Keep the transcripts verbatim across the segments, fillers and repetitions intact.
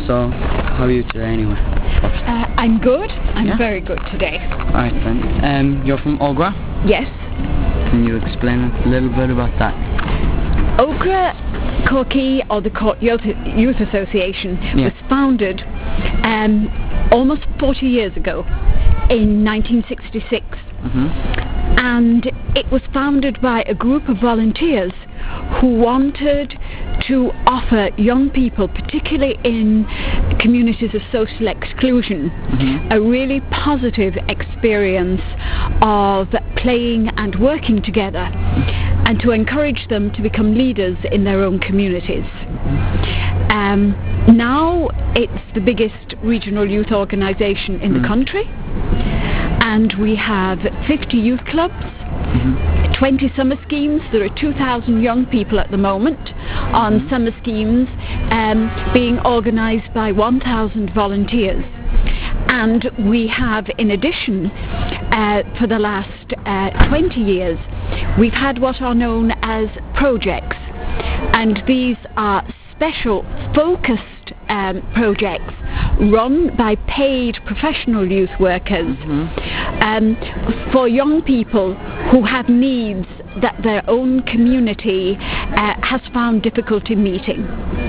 So, how are you today anyway? Uh, I'm good. I'm Yeah? very good today. Alright then. Um, you're from Ogra? Yes. Can you explain a little bit about that? Ogra Corky, or the Cork Youth Youth Association, Yeah. was founded um, almost forty years ago in nineteen sixty-six. Mm-hmm. And it was founded by a group of volunteers who wanted to offer young people, particularly in communities of social exclusion, Mm-hmm. a really positive experience of playing and working together, and to encourage them to become leaders in their own communities. Um, now it's the biggest regional youth organisation in Mm. the country, and we have fifty youth clubs, Mm-hmm. twenty summer schemes. There are two thousand young people at the moment on Mhm. summer schemes, um, being organised by one thousand volunteers. And we have, in addition, uh, for the last uh, twenty years, we've had what are known as projects. And these are special, focused um, projects run by paid professional youth workers Mhm. um, for young people who have needs that their own community uh, has found difficulty meeting.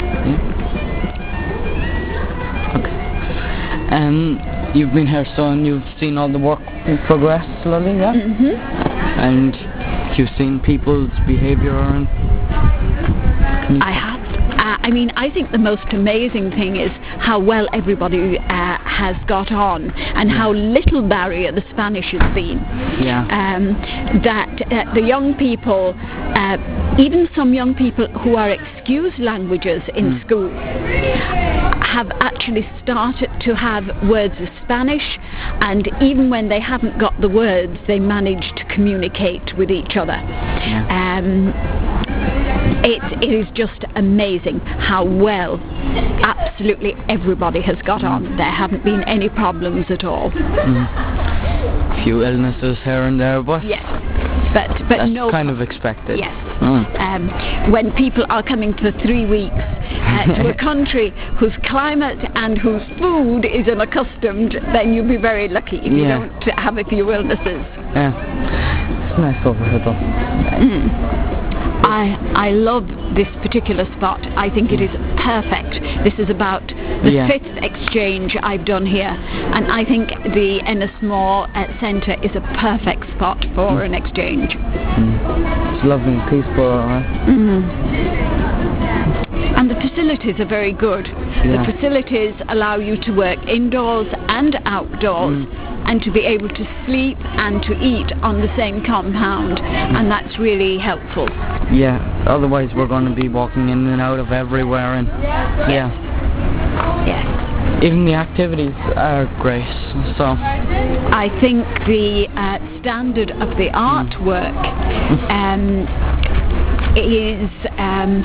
Um, you've been here so and you've seen all the work progress slowly, yeah? hmm And you've seen people's behaviour and... Can you- I have. Uh, I mean, I think the most amazing thing is how well everybody uh, has got on, and how little barrier the Spanish has been. Yeah. Um, that uh, the young people, uh, even some young people who are excused languages in Mm. school, have actually started to have words of Spanish, and even when they haven't got the words, they manage to communicate with each other. Yeah. Um, it, it is just amazing how well absolutely everybody has got on. There haven't been any problems at all. Mm. A few illnesses here and there, but Yes, but but that's no. kind of expected. Yes. Mm. Um, when people are coming for three weeks uh, to a country whose climate and whose food is unaccustomed, then you'll be very lucky if you Yeah. don't have a few illnesses. Yeah. It's nice over here though. Mm. I I love this particular spot. I think it is perfect. This is about the Yeah. fifth exchange I've done here, and I think the Ennismore uh, Centre is a perfect spot for Mm. an exchange. Mm. It's lovely and peaceful, right? Mm. And the facilities are very good. Yeah. The facilities allow you to work indoors and outdoors, Mm. and to be able to sleep and to eat on the same compound, and that's really helpful. Yeah, otherwise we're going to be walking in and out of everywhere, and yeah, Yes. even the activities are great, so I think the uh, standard of the artwork um, is um,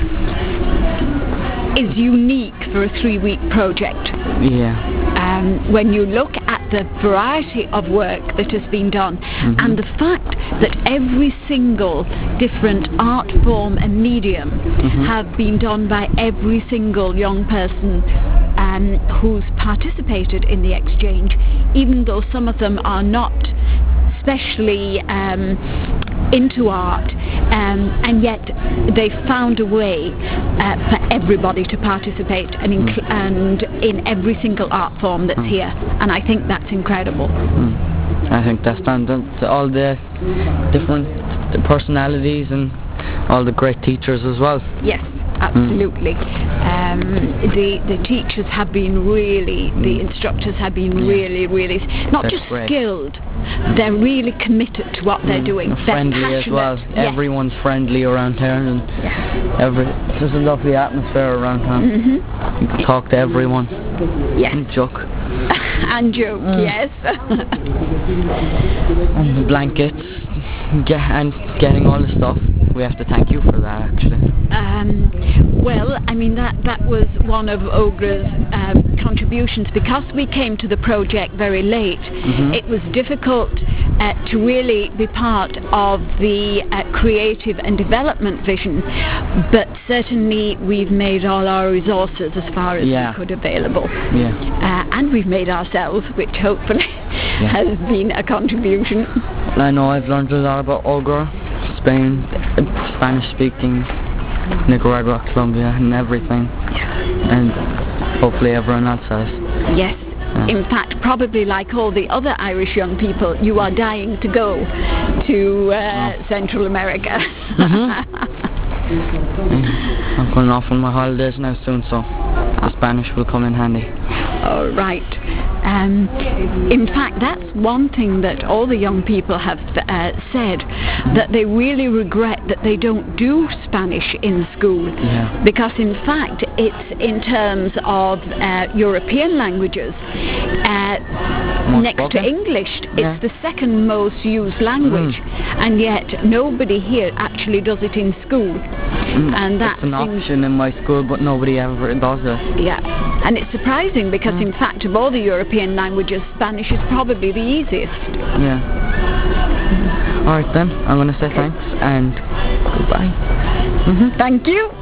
is unique for a three-week project. yeah. Um, when you look at the variety of work that has been done, Mhm. and the fact that every single different art form and medium Mhm. have been done by every single young person um, who's participated in the exchange, even though some of them are not especially um, into art, um, and yet they've found a way uh, for everybody to participate and, inc- Mm. and in every single art form that's Mm. here, and I think that's incredible. Mm. I think that's done to all the different personalities and all the great teachers as well. Yes, absolutely. Um, the the teachers have been really, the Mm. instructors have been Yeah. really, really, not That's just great. skilled, they're really committed to what they're Mm. doing. And They're friendly as well. passionate. Yes. Everyone's friendly around here, and Yes. every there's a lovely atmosphere around here. hmm You can talk to everyone Yes. and joke. And joke, Mm. yes. And the blankets, get, and getting all the stuff. We have to thank you for that, actually. Um, well, I mean, that, that was one of Ogra's um, contributions, because we came to the project very late, mm-hmm. it was difficult uh, to really be part of the uh, creative and development vision, but certainly we've made all our resources as far as yeah. we could available. Yeah. Uh, and we've made ourselves, which hopefully yeah. has been a contribution. I know I've learned a lot about Ogra, Spain, Spanish speaking, Nicaragua, Colombia, and everything. And hopefully everyone else has. Yes. Yeah. In fact, probably like all the other Irish young people, you are dying to go to uh, oh. Central America. Mm-hmm. I'm going off on my holidays now soon, so the Spanish will come in handy. All right. Um, in fact, that's one thing that all the young people have uh, said, that they really regret that they don't do Spanish in school. Yeah. Because in fact, it's in terms of uh, European languages, uh, next spoken? to English, yeah. it's the second most used language, mm. and yet nobody here actually does it in school. Mm. And that it's an option in my school, but nobody ever does it. Yeah. And it's surprising because mm. in fact of all the European languages, Spanish is probably the easiest. Yeah. Alright then, I'm going to say thanks and goodbye. Mm-hmm. Thank you.